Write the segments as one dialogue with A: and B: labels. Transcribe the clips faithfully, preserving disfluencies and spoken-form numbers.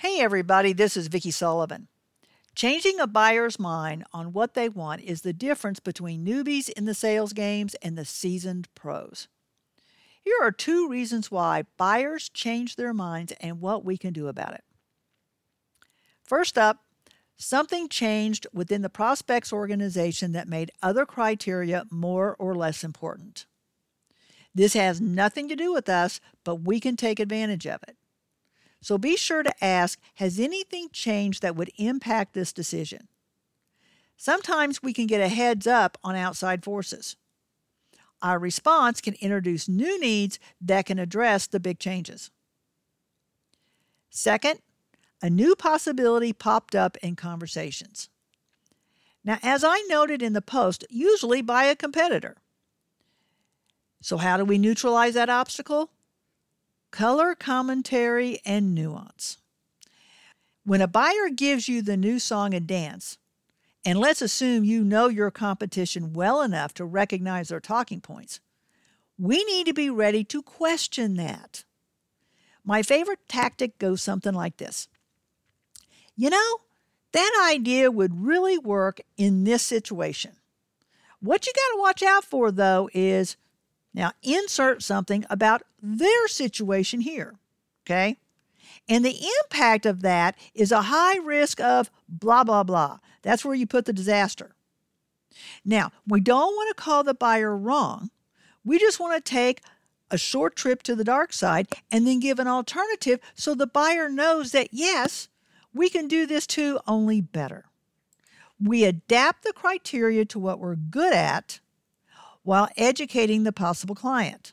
A: Hey everybody, this is Vicki Sullivan. Changing a buyer's mind on what they want is the difference between newbies in the sales games and the seasoned pros. Here are two reasons why buyers change their minds and what we can do about it. First up, something changed within the prospect's organization that made other criteria more or less important. This has nothing to do with us, but we can take advantage of it. So be sure to ask, has anything changed that would impact this decision? Sometimes we can get a heads up on outside forces. Our response can introduce new needs that can address the big changes. Second, a new possibility popped up in conversations. Now, as I noted in the post, usually by a competitor. So how do we neutralize that obstacle? Color, commentary, and nuance. When a buyer gives you the new song and dance, and let's assume you know your competition well enough to recognize their talking points, we need to be ready to question that. My favorite tactic goes something like this. You know, that idea would really work in this situation. What you got to watch out for, though, is now insert something about their situation here, okay? And the impact of that is a high risk of blah, blah, blah. That's where you put the disaster. Now, we don't want to call the buyer wrong. We just want to take a short trip to the dark side and then give an alternative so the buyer knows that, yes, we can do this too, only better. We adapt the criteria to what we're good at while educating the possible client.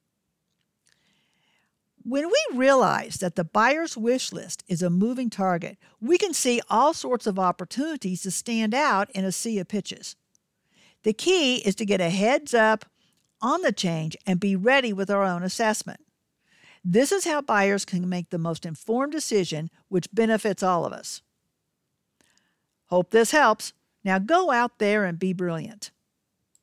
A: When we realize that the buyer's wish list is a moving target, we can see all sorts of opportunities to stand out in a sea of pitches. The key is to get a heads up on the change and be ready with our own assessment. This is how buyers can make the most informed decision, which benefits all of us. Hope this helps. Now go out there and be brilliant.